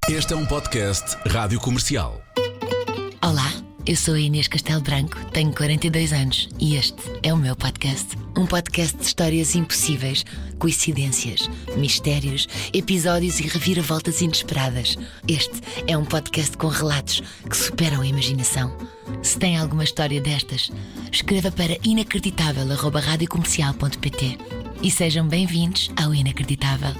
Este é um podcast Rádio Comercial. Olá, eu sou a Inês Castelo Branco, tenho 42 anos e este é o meu podcast. Um podcast de histórias impossíveis, coincidências, mistérios, episódios e reviravoltas inesperadas. Este é um podcast com relatos que superam a imaginação. Se tem alguma história destas, escreva para inacreditável@radiocomercial.pt e sejam bem-vindos ao Inacreditável.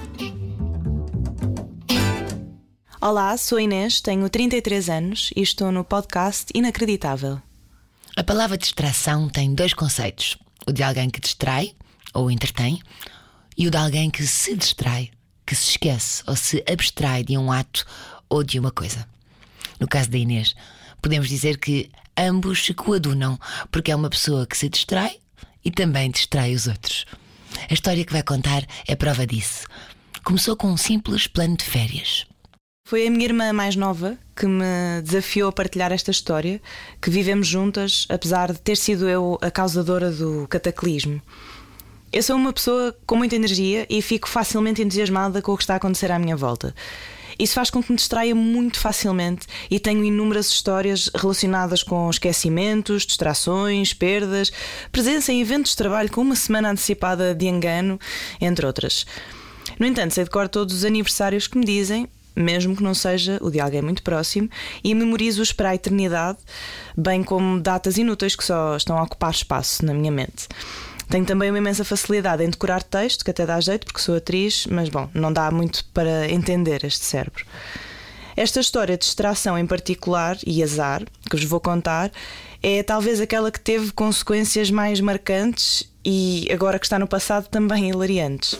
Olá, sou a Inês, tenho 33 anos e estou no podcast Inacreditável. A palavra distração tem dois conceitos: o de alguém que distrai ou entretém e o de alguém que se distrai, que se esquece ou se abstrai de um ato ou de uma coisa. No caso da Inês, podemos dizer que ambos se coadunam, porque é uma pessoa que se distrai e também distrai os outros. A história que vai contar é prova disso. Começou com um simples plano de férias. Foi a minha irmã mais nova que me desafiou a partilhar esta história, que vivemos juntas, apesar de ter sido eu a causadora do cataclismo. Eu sou uma pessoa com muita energia e fico facilmente entusiasmada com o que está a acontecer à minha volta. Isso faz com que me distraia muito facilmente e tenho inúmeras histórias relacionadas com esquecimentos, distrações, perdas, presença em eventos de trabalho com uma semana antecipada de engano, entre outras. No entanto, sei de cor todos os aniversários que me dizem, mesmo que não seja o de alguém muito próximo, e memorizo-os para a eternidade, bem como datas inúteis que só estão a ocupar espaço na minha mente. Tenho também uma imensa facilidade em decorar texto, que até dá jeito porque sou atriz, mas bom, não dá muito para entender este cérebro. Esta história de distração em particular, e azar, que vos vou contar, é talvez aquela que teve consequências mais marcantes e, agora que está no passado, também hilariantes.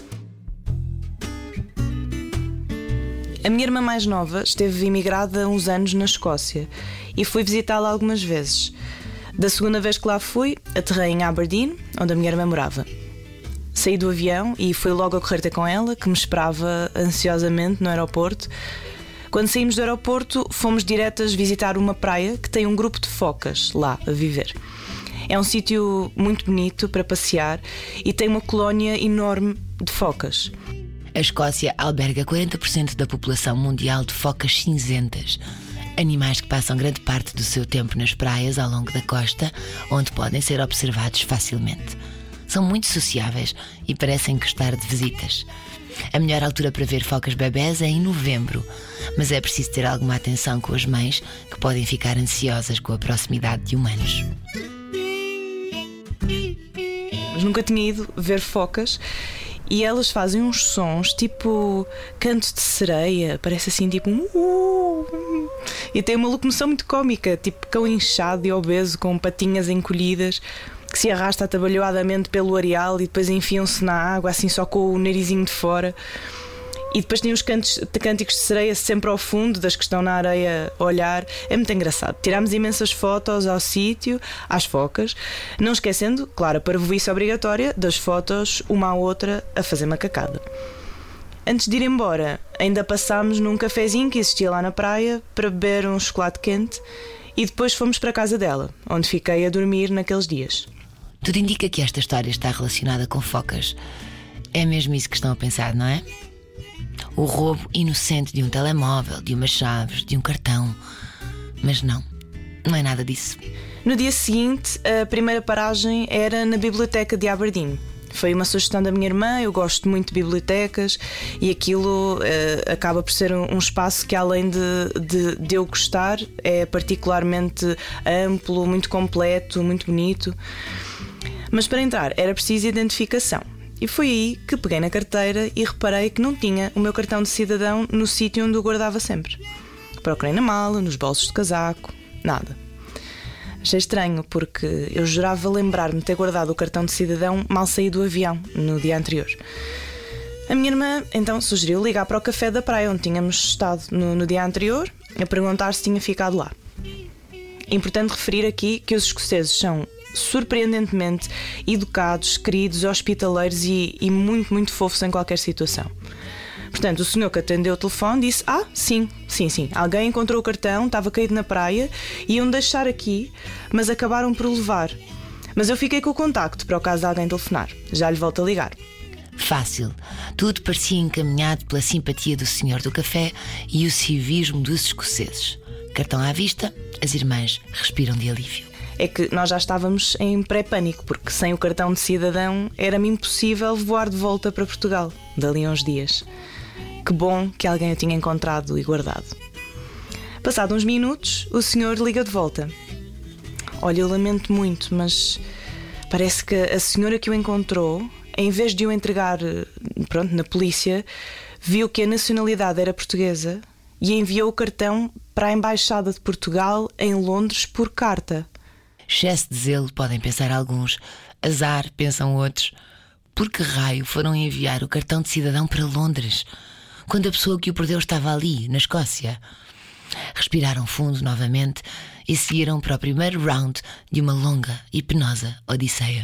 A minha irmã mais nova esteve imigrada há uns anos na Escócia e fui visitá-la algumas vezes. Da segunda vez que lá fui, aterrei em Aberdeen, onde a minha irmã morava. Saí do avião e fui logo a correr ter com ela, que me esperava ansiosamente no aeroporto. Quando saímos do aeroporto, fomos diretas visitar uma praia que tem um grupo de focas lá a viver. É um sítio muito bonito para passear e tem uma colónia enorme de focas. A Escócia alberga 40% da população mundial de focas cinzentas, animais que passam grande parte do seu tempo nas praias ao longo da costa, onde podem ser observados facilmente. São muito sociáveis e parecem gostar de visitas. A melhor altura para ver focas bebés é em novembro, mas é preciso ter alguma atenção com as mães, que podem ficar ansiosas com a proximidade de humanos. Mas nunca tinha ido ver focas. E elas fazem uns sons tipo canto de sereia, parece assim tipo e tem uma locomoção muito cómica, tipo cão inchado e obeso com patinhas encolhidas que se arrasta atabalhoadamente pelo areal e depois enfiam-se na água assim só com o narizinho de fora. E depois tem os cânticos de sereia sempre ao fundo, das que estão na areia a olhar. É muito engraçado. Tirámos imensas fotos ao sítio, às focas, não esquecendo, claro, a parvoíce obrigatória das fotos, uma à outra, a fazer macacada. Antes de ir embora, ainda passámos num cafezinho que existia lá na praia para beber um chocolate quente e depois fomos para a casa dela, onde fiquei a dormir naqueles dias. Tudo indica que esta história está relacionada com focas. É mesmo isso que estão a pensar, não é? O roubo inocente de um telemóvel, de umas chaves, de um cartão. Mas não é nada disso. No dia seguinte, a primeira paragem era na biblioteca de Aberdeen. Foi uma sugestão da minha irmã, eu gosto muito de bibliotecas e aquilo acaba por ser um espaço que, além de eu gostar, é particularmente amplo, muito completo, muito bonito. Mas para entrar era preciso identificação. E foi aí que peguei na carteira e reparei que não tinha o meu cartão de cidadão no sítio onde o guardava sempre. Procurei na mala, nos bolsos de casaco, nada. Achei estranho porque eu jurava lembrar-me de ter guardado o cartão de cidadão mal saí do avião, no dia anterior. A minha irmã então sugeriu ligar para o café da praia onde tínhamos estado no dia anterior, a perguntar se tinha ficado lá. É importante referir aqui que os escoceses são surpreendentemente educados, queridos, hospitaleiros e muito, muito fofos em qualquer situação. Portanto, o senhor que atendeu o telefone disse: sim, alguém encontrou o cartão, estava caído na praia, iam deixar aqui, mas acabaram por o levar. Mas eu fiquei com o contacto para o caso de alguém telefonar. Já lhe volto a ligar. Fácil. Tudo parecia encaminhado pela simpatia do senhor do café e o civismo dos escoceses. Cartão à vista, as irmãs respiram de alívio. É que nós já estávamos em pré-pânico, porque sem o cartão de cidadão era-me impossível voar de volta para Portugal, dali a uns dias. Que bom que alguém o tinha encontrado e guardado. Passados uns minutos, o senhor liga de volta. Olha, eu lamento muito, mas parece que a senhora que o encontrou, em vez de o entregar na polícia, viu que a nacionalidade era portuguesa e enviou o cartão para a Embaixada de Portugal em Londres por carta. Excesso de zelo, podem pensar alguns. Azar, pensam outros. Por que raio foram enviar o cartão de cidadão para Londres, quando a pessoa que o perdeu estava ali, na Escócia? Respiraram fundo novamente e seguiram para o primeiro round de uma longa e penosa odisseia.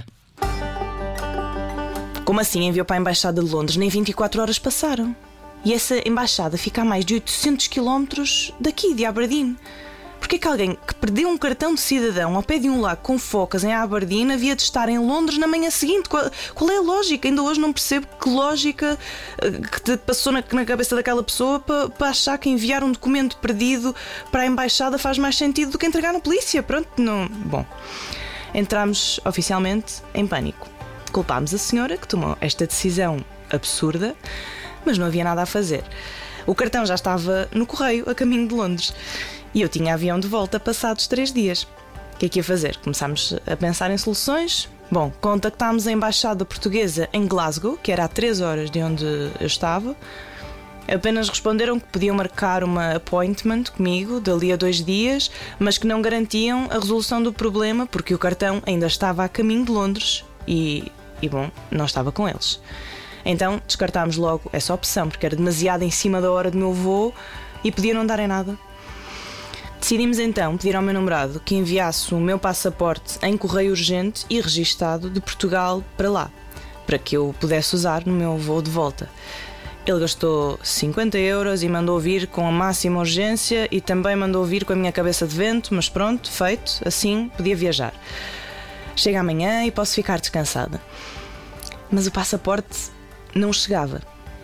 Como assim enviou para a Embaixada de Londres? Nem 24 horas passaram. E essa embaixada fica a mais de 800 km daqui, de Aberdeen. Porquê que alguém que perdeu um cartão de cidadão ao pé de um lago com focas em Aberdeen havia de estar em Londres na manhã seguinte? Qual é a lógica? Ainda hoje não percebo que lógica que te passou na cabeça daquela pessoa para achar que enviar um documento perdido para a embaixada faz mais sentido do que entregar na polícia. Pronto, não... Bom, entramos oficialmente em pânico. Culpámos a senhora que tomou esta decisão absurda, mas não havia nada a fazer. O cartão já estava no correio, a caminho de Londres. E eu tinha avião de volta passados 3 dias. O que é que ia fazer? Começámos a pensar em soluções. Bom, contactámos a Embaixada Portuguesa em Glasgow, que era a 3 horas de onde eu estava. Apenas responderam que podiam marcar uma appointment comigo dali a 2 dias, mas que não garantiam a resolução do problema porque o cartão ainda estava a caminho de Londres e bom, não estava com eles. Então descartámos logo essa opção, porque era demasiado em cima da hora do meu voo e podia não dar em nada. Decidimos então pedir ao meu namorado que enviasse o meu passaporte em correio urgente e registado de Portugal para lá, para que eu pudesse usar no meu voo de volta. Ele gastou 50 euros e mandou vir com a máxima urgência e também mandou vir com a minha cabeça de vento, mas pronto, feito, assim podia viajar. Chega amanhã e posso ficar descansada. Mas o passaporte não chegava.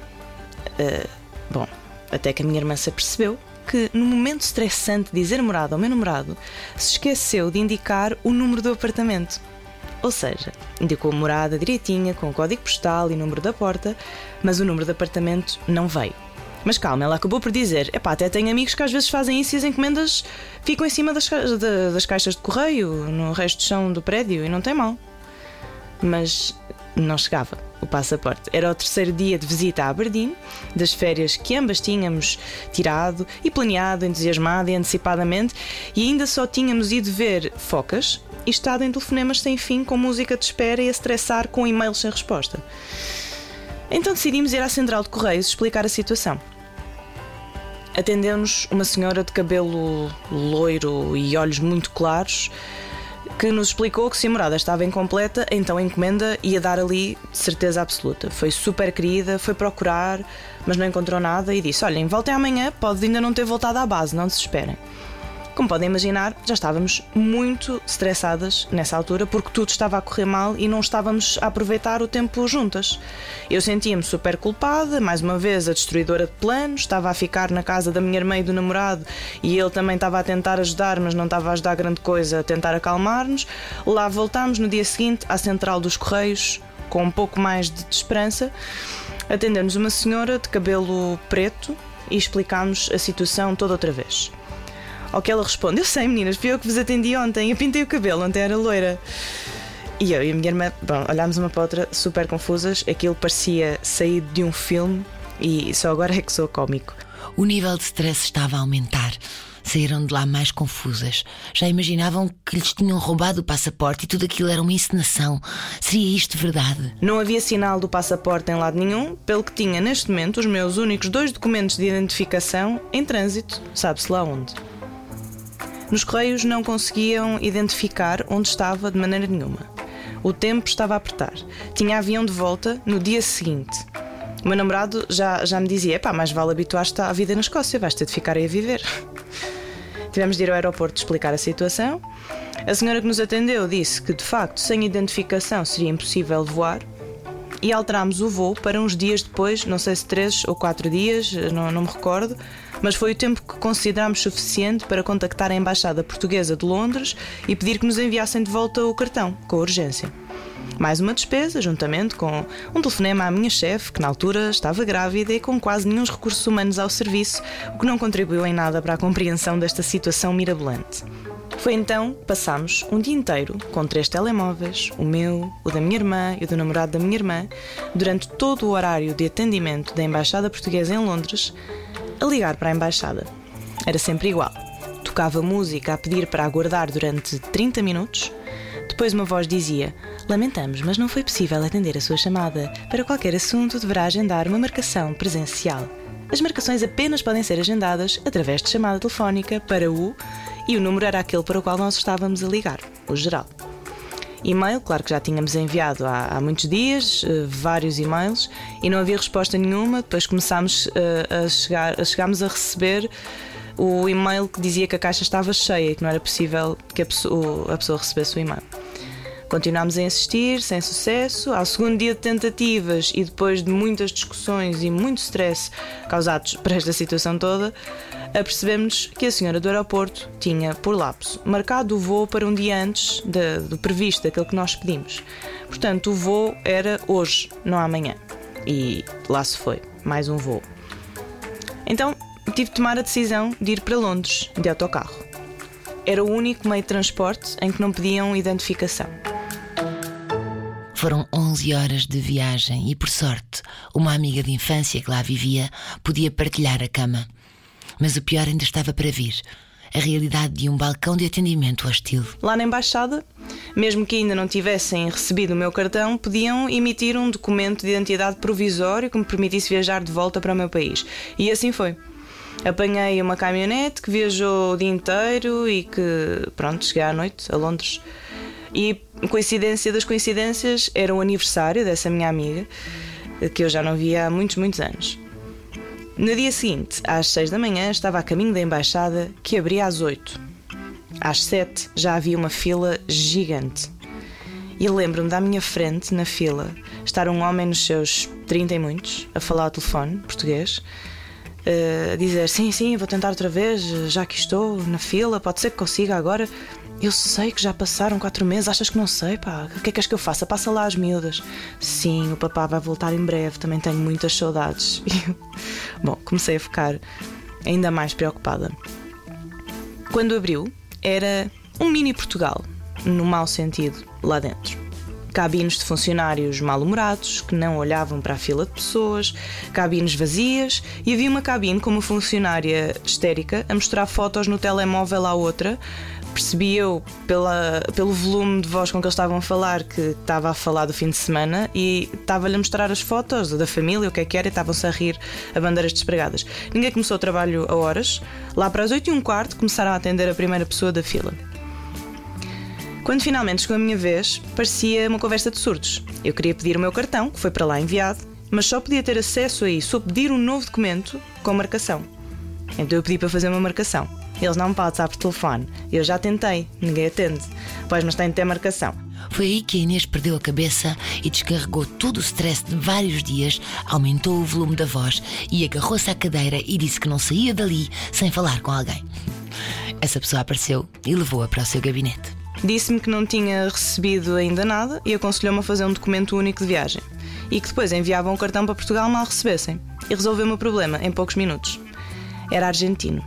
Bom, até que a minha irmã se apercebeu que no momento estressante de dizer morada ao meu namorado, se esqueceu de indicar o número do apartamento. Ou seja, indicou a morada direitinha, com o código postal e número da porta, mas o número do apartamento não veio. Mas calma, ela acabou por dizer: até tenho amigos que às vezes fazem isso e as encomendas ficam em cima das caixas de correio, no resto do chão do prédio, e não tem mal. Mas não chegava o passaporte. Era o 3º dia de visita a Aberdeen, das férias que ambas tínhamos tirado e planeado, entusiasmado e antecipadamente, e ainda só tínhamos ido ver focas e estado em telefonemas sem fim, com música de espera e a estressar com e-mails sem resposta. Então decidimos ir à central de correios explicar a situação. Atendeu-nos uma senhora de cabelo loiro e olhos muito claros, que nos explicou que se a morada estava incompleta, então a encomenda ia dar ali de certeza absoluta. Foi super querida, foi procurar, mas não encontrou nada e disse: olhem, voltem amanhã, pode ainda não ter voltado à base, não desesperem. Como podem imaginar, já estávamos muito estressadas nessa altura, porque tudo estava a correr mal e não estávamos a aproveitar o tempo juntas. Eu sentia-me super culpada, mais uma vez a destruidora de planos, estava a ficar na casa da minha irmã e do namorado e ele também estava a tentar ajudar, mas não estava a ajudar grande coisa, a tentar acalmar-nos. Lá voltámos no dia seguinte à central dos correios, com um pouco mais de esperança. Atendeu-nos uma senhora de cabelo preto e explicámos a situação toda outra vez. Ao que ela responde: eu sei, meninas, fui eu que vos atendi ontem, eu pintei o cabelo, ontem era loira. E eu e a minha irmã, olhámos uma para a outra super confusas. Aquilo parecia saído de um filme e só agora é que sou cómico. O nível de stress estava a aumentar. Saíram de lá mais confusas. Já imaginavam que lhes tinham roubado o passaporte e tudo aquilo era uma encenação. Seria isto verdade? Não havia sinal do passaporte em lado nenhum, pelo que tinha neste momento os meus únicos 2 documentos de identificação em trânsito, sabe-se lá onde. Nos correios não conseguiam identificar onde estava de maneira nenhuma. O tempo estava a apertar. Tinha avião de volta no dia seguinte. O meu namorado já me dizia: mais vale habituar-te à vida na Escócia, vais ter de ficar aí a viver. Tivemos de ir ao aeroporto explicar a situação. A senhora que nos atendeu disse que, de facto, sem identificação seria impossível voar. e alterámos o voo para uns dias depois, não sei se 3 ou 4 dias, não me recordo, mas foi o tempo que considerámos suficiente para contactar a Embaixada Portuguesa de Londres e pedir que nos enviassem de volta o cartão, com urgência. Mais uma despesa, juntamente com um telefonema à minha chefe, que na altura estava grávida e com quase nenhum recursos humanos ao serviço, o que não contribuiu em nada para a compreensão desta situação mirabolante. Foi então que passámos um dia inteiro com 3 telemóveis, o meu, o da minha irmã e o do namorado da minha irmã, durante todo o horário de atendimento da Embaixada Portuguesa em Londres, a ligar para a Embaixada. Era sempre igual. Tocava música a pedir para aguardar durante 30 minutos. Depois uma voz dizia: "Lamentamos, mas não foi possível atender a sua chamada. Para qualquer assunto deverá agendar uma marcação presencial. As marcações apenas podem ser agendadas através de chamada telefónica para o..." E o número era aquele para o qual nós estávamos a ligar, o geral. E-mail, claro que já tínhamos enviado há muitos dias, vários e-mails, e não havia resposta nenhuma. Depois chegámos a receber o e-mail que dizia que a caixa estava cheia e que não era possível que a pessoa recebesse o e-mail. Continuámos a insistir, sem sucesso. Ao segundo dia de tentativas e depois de muitas discussões e muito stress causados por esta situação toda, apercebemos que a senhora do aeroporto tinha, por lapso, marcado o voo para um dia antes do previsto, daquele que nós pedimos. Portanto, o voo era hoje, não amanhã. E lá se foi, mais um voo. Então, tive de tomar a decisão de ir para Londres, de autocarro. Era o único meio de transporte em que não pediam identificação. Foram 11 horas de viagem e, por sorte, uma amiga de infância que lá vivia podia partilhar a cama. Mas o pior ainda estava para vir: a realidade de um balcão de atendimento hostil. Lá na Embaixada, mesmo que ainda não tivessem recebido o meu cartão, podiam emitir um documento de identidade provisório que me permitisse viajar de volta para o meu país. E assim foi. Apanhei uma caminhonete que viajou o dia inteiro e que, cheguei à noite a Londres. E, coincidência das coincidências, era o aniversário dessa minha amiga, que eu já não via há muitos, muitos anos. No dia seguinte, às 6 da manhã, estava a caminho da Embaixada, que abria às 8. Às 7 já havia uma fila gigante. E lembro-me da minha frente, na fila, estar um homem nos seus 30 e muitos, a falar ao telefone, português, a dizer: sim, vou tentar outra vez, já que estou na fila, pode ser que consiga agora. Eu sei que já passaram 4 meses, achas que não sei, pá? O que é que queres que eu faça? Passa lá as miúdas. Sim, o papá vai voltar em breve, também tenho muitas saudades. Bom, comecei a ficar ainda mais preocupada. Quando abriu, era um mini Portugal, no mau sentido, lá dentro. Cabines de funcionários mal-humorados, que não olhavam para a fila de pessoas, cabines vazias, e havia uma cabine com uma funcionária histérica a mostrar fotos no telemóvel à outra. Percebi eu pelo volume de voz com que eles estavam a falar que estava a falar do fim de semana, e estava-lhe a mostrar as fotos da família, o que é que era, e estavam-se a rir a bandeiras despregadas. Ninguém começou o trabalho a horas. Lá para as 8h15 começaram a atender a primeira pessoa da fila. Quando finalmente chegou a minha vez, parecia uma conversa de surdos. Eu queria pedir o meu cartão, que foi para lá enviado, mas só podia ter acesso a isso ou pedir um novo documento com marcação. Então eu pedi para fazer uma marcação. Eles: não pode usar por telefone. Eu já tentei, ninguém atende. Pois, mas tem de ter marcação. Foi aí que a Inês perdeu a cabeça e descarregou todo o stress de vários dias, aumentou o volume da voz e agarrou-se à cadeira e disse que não saía dali sem falar com alguém. Essa pessoa apareceu e levou-a para o seu gabinete. Disse-me que não tinha recebido ainda nada e aconselhou-me a fazer um documento único de viagem e que depois enviavam o cartão para Portugal mal recebessem. E resolveu-me o problema em poucos minutos. Era argentino.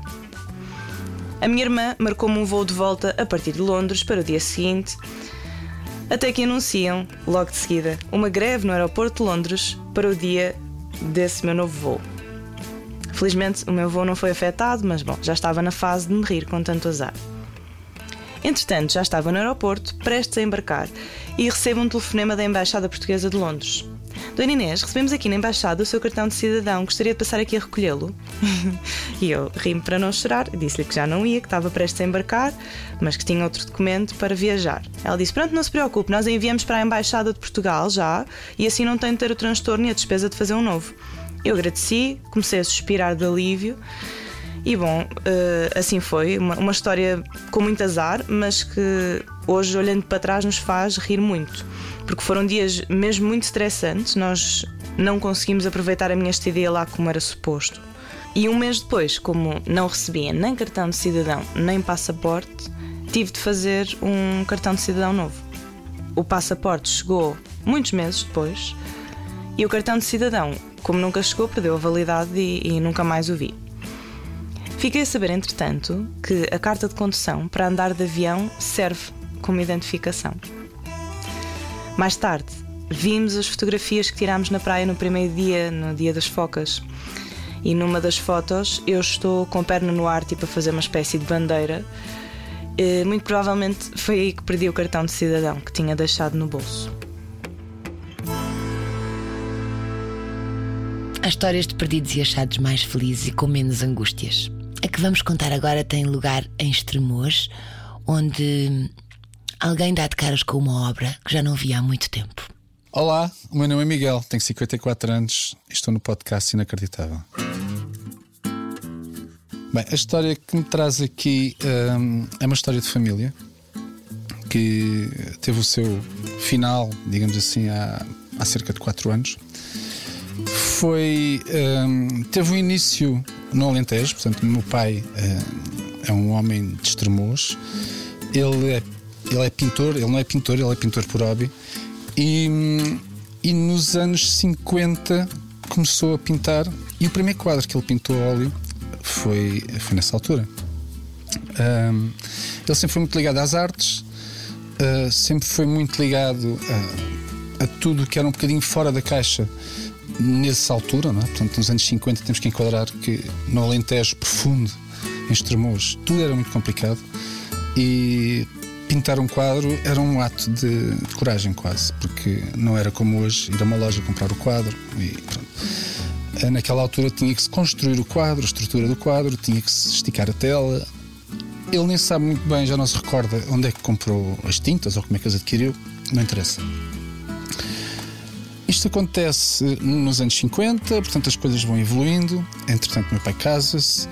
A minha irmã marcou-me um voo de volta a partir de Londres para o dia seguinte, até que anunciam, logo de seguida, uma greve no aeroporto de Londres para o dia desse meu novo voo. Felizmente o meu voo não foi afetado, mas já estava na fase de me rir com tanto azar. Entretanto, já estava no aeroporto, prestes a embarcar, e recebo um telefonema da Embaixada Portuguesa de Londres. Dona Inês, recebemos aqui na Embaixada o seu cartão de cidadão, gostaria de passar aqui a recolhê-lo? E eu ri-me para não chorar, disse-lhe que já não ia, que estava prestes a embarcar, mas que tinha outro documento para viajar. Ela disse: pronto, não se preocupe, nós enviamos para a Embaixada de Portugal já, e assim não tem de ter o transtorno e a despesa de fazer um novo. Eu agradeci, comecei a suspirar de alívio, E bom, assim foi. Uma história com muito azar, mas que hoje, olhando para trás, nos faz rir muito. Porque foram dias mesmo muito estressantes. Nós não conseguimos aproveitar a minha estadia lá como era suposto. E um mês depois, como não recebia nem cartão de cidadão, nem passaporte, tive de fazer um cartão de cidadão novo. O passaporte chegou muitos meses depois e o cartão de cidadão, como nunca chegou, perdeu a validade e nunca mais o vi. Fiquei a saber, entretanto, que a carta de condução para andar de avião serve como identificação. Mais tarde, vimos as fotografias que tirámos na praia no primeiro dia, no dia das focas. E numa das fotos eu estou com a perna no ar, tipo a fazer uma espécie de bandeira. Muito provavelmente foi aí que perdi o cartão de cidadão que tinha deixado no bolso. Há histórias de perdidos e achados mais felizes e com menos angústias. A que vamos contar agora tem lugar em Estremoz, onde alguém dá de caras com uma obra que já não via há muito tempo. Olá, o meu nome é Miguel, tenho 54 anos e estou no podcast Inacreditável. Bem, a história que me traz aqui é uma história de família que teve o seu final, digamos assim, há cerca de 4 anos. Teve um início no Alentejo, portanto, o meu pai é um homem de Estremoz. Ele é pintor, ele não é pintor, ele é pintor por hobby. E nos anos 50 começou a pintar, e o primeiro quadro que ele pintou a óleo foi nessa altura. Ele sempre foi muito ligado às artes, sempre foi muito ligado a tudo que era um bocadinho fora da caixa nessa altura, não é? Portanto, nos anos 50 temos que enquadrar que no Alentejo profundo, em Estremoz, tudo era muito complicado e pintar um quadro era um ato de coragem quase, porque não era como hoje ir a uma loja comprar o quadro e pronto. Naquela altura tinha que se construir o quadro, a estrutura do quadro, tinha que se esticar a tela. Ele nem sabe muito bem, já não se recorda onde é que comprou as tintas ou como é que as adquiriu, não interessa. Isto acontece nos anos 50, portanto as coisas vão evoluindo. Entretanto, meu pai casa-se,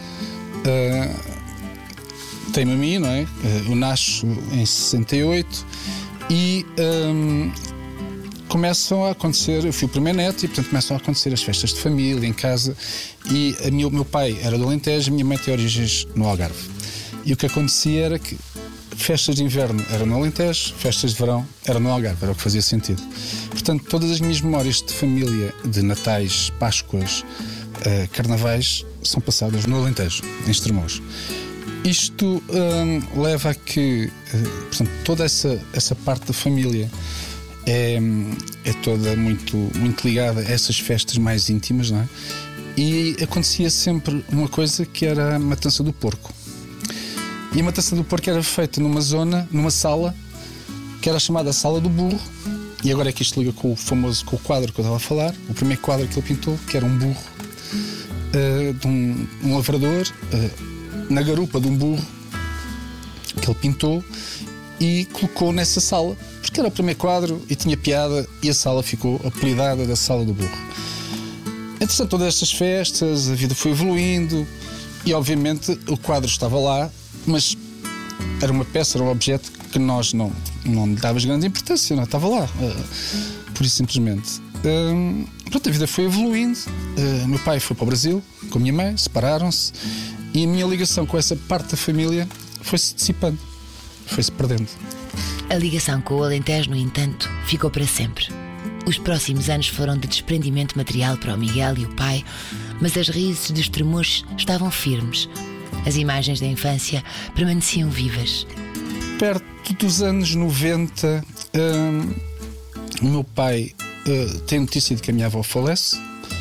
tem-me a mim, não é? Eu nasço em 68 e começam a acontecer, eu fui o primeiro neto e portanto começam a acontecer as festas de família em casa. E o meu pai era do Alentejo, a minha mãe tem origens no Algarve. E o que acontecia era que festas de inverno eram no Alentejo, festas de verão eram no Algarve, era o que fazia sentido. Portanto, todas as minhas memórias de família, de natais, páscoas, carnavais, são passadas no Alentejo, em Estremoz. Isto leva a que, portanto, toda essa parte da família é toda muito, muito ligada a essas festas mais íntimas, não é? E acontecia sempre uma coisa que era a matança do porco. E a matança do porco era feita numa zona, numa sala, que era chamada Sala do Burro. E agora é que isto liga com o quadro que eu estava a falar. O primeiro quadro que ele pintou, que era um burro, de um lavrador, na garupa de um burro, que ele pintou e colocou nessa sala, porque era o primeiro quadro e tinha piada, e a sala ficou apelidada da Sala do Burro. Entretanto, todas estas festas, a vida foi evoluindo e obviamente o quadro estava lá, mas era uma peça, era um objeto que nós não lhe dávamos grande importância, não estava lá, por isso simplesmente. Pronto, a vida foi evoluindo. Meu pai foi para o Brasil com a minha mãe, separaram-se, e a minha ligação com essa parte da família foi-se dissipando, foi-se perdendo. A ligação com o Alentejo, no entanto, ficou para sempre. Os próximos anos foram de desprendimento material para o Miguel e o pai, mas as raízes de Estremoz estavam firmes. As imagens da infância permaneciam vivas. Perto dos anos 90, o meu pai tem notícia de que a minha avó falece,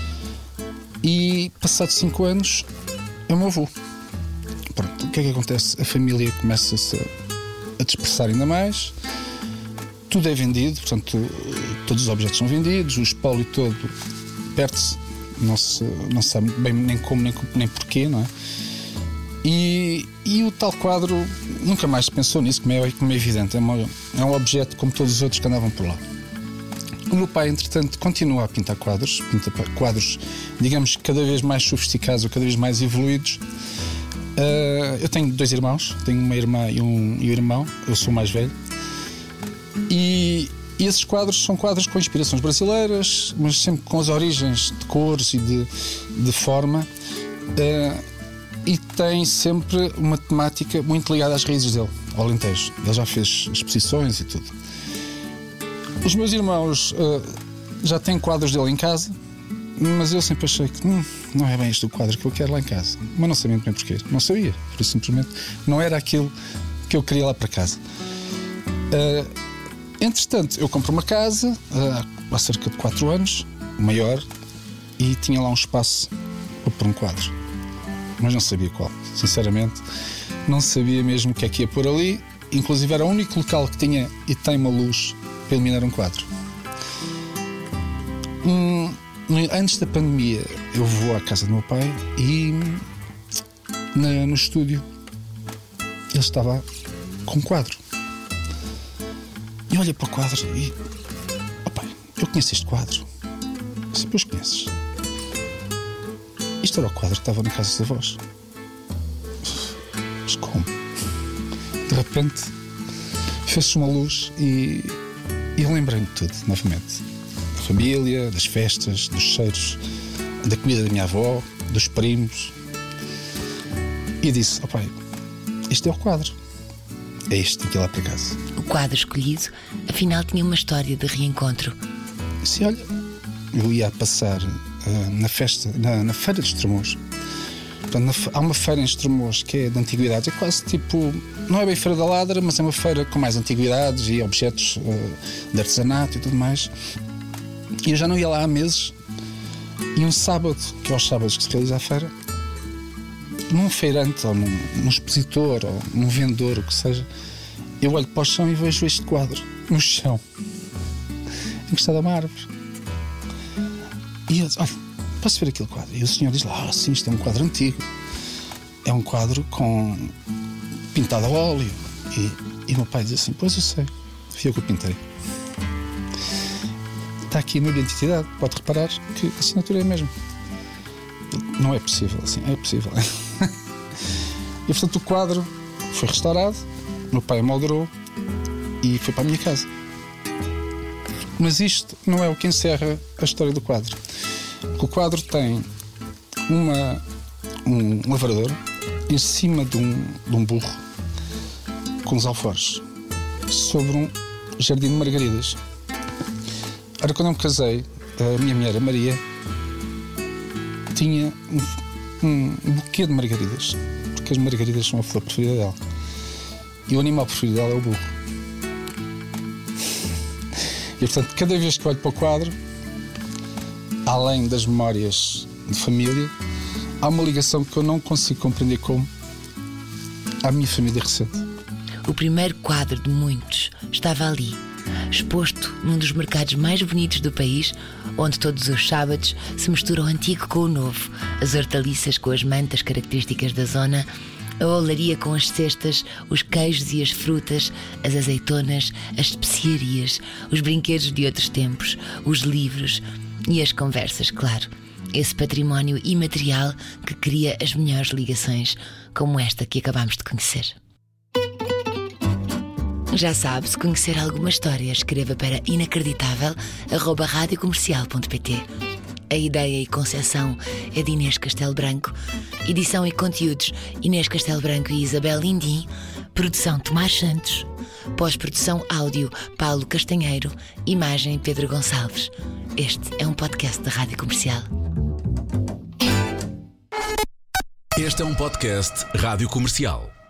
e passados 5 anos é o meu avô. Pronto, o que é que acontece? A família começa-se a dispersar ainda mais, tudo é vendido, portanto todos os objetos são vendidos, o espólio todo perde-se, não se sabe bem nem como nem porquê, não é? E o tal quadro nunca mais se pensou nisso, como é evidente, é um objeto como todos os outros que andavam por lá. O meu pai, entretanto, continua a pintar quadros, digamos, cada vez mais sofisticados ou cada vez mais evoluídos, Eu tenho 2 irmãos, tenho uma irmã e um irmão, eu sou o mais velho. E esses quadros são quadros com inspirações brasileiras, mas sempre com as origens de cores e de forma. E tem sempre uma temática muito ligada às raízes dele, ao Alentejo. Ele já fez exposições e tudo. Os meus irmãos já têm quadros dele em casa, mas eu sempre achei que não é bem este o quadro que eu quero lá em casa. Mas não sabia muito bem porquê. Não sabia, por isso simplesmente não era aquilo que eu queria lá para casa. Entretanto, eu comprei uma casa há cerca de 4 anos, maior, e tinha lá um espaço para pôr um quadro. Mas não sabia qual. Sinceramente, não sabia mesmo o que é que ia pôr ali. Inclusive era o único local que tinha e tem uma luz para iluminar um quadro. Antes da pandemia, eu vou à casa do meu pai e no estúdio ele estava com um quadro. E olhei para o quadro e pai, eu conheço este quadro. Eu disse, pois conheces. Isto era o quadro que estava na casa dos avós. Mas como? De repente fez-se uma luz e eu lembrei-me de tudo, novamente. Da família, das festas, dos cheiros, da comida da minha avó, dos primos. E disse, pai, este é o quadro. É este que tem que ir lá para casa. O quadro escolhido, afinal, tinha uma história de reencontro. Disse, olha, eu ia passar na festa, na Feira de Estremoz. Portanto, há uma feira em Estremoz que é de antiguidades, é quase tipo, não é bem Feira da Ladra, mas é uma feira com mais antiguidades e objetos de artesanato e tudo mais. E eu já não ia lá há meses. E um sábado, que é aos sábados que se realiza a feira, num feirante ou num expositor ou num vendedor, o que seja, eu olho para o chão e vejo este quadro no chão, encostado a uma árvore. E eu disse, olha, posso ver aquele quadro? E o senhor diz lá, sim, isto é um quadro antigo. É um quadro pintado a óleo. E o meu pai diz assim, pois eu sei, fui eu que o pintei. Está aqui a minha identidade, pode reparar que a assinatura é a mesma. Não é possível, assim, é possível. E portanto o quadro foi restaurado, meu pai moldurou e foi para a minha casa. Mas isto não é o que encerra a história do quadro. O quadro tem um lavrador em cima de um burro com os alforjes sobre um jardim de margaridas. Ora, quando eu me casei, a minha mulher, a Maria, tinha um buquê de margaridas, porque as margaridas são a flor preferida dela. E o animal preferido dela é o burro. E portanto, cada vez que olho para o quadro, além das memórias de família, há uma ligação que eu não consigo compreender como à minha família recente. O primeiro quadro de muitos estava ali, exposto num dos mercados mais bonitos do país, onde todos os sábados se mistura o antigo com o novo, as hortaliças com as mantas características da zona, a olaria com as cestas, os queijos e as frutas, as azeitonas, as especiarias, os brinquedos de outros tempos, os livros e as conversas, claro. Esse património imaterial que cria as melhores ligações, como esta que acabamos de conhecer. Já sabe, se conhecer alguma história, escreva para inacreditável@radiocomercial.pt. A ideia e concepção é de Inês Castelo Branco. Edição e conteúdos Inês Castelo Branco e Isabel Lindim. Produção Tomás Santos. Pós-produção áudio Paulo Castanheiro. Imagem Pedro Gonçalves. Este é um podcast da Rádio Comercial. Este é um podcast Rádio Comercial.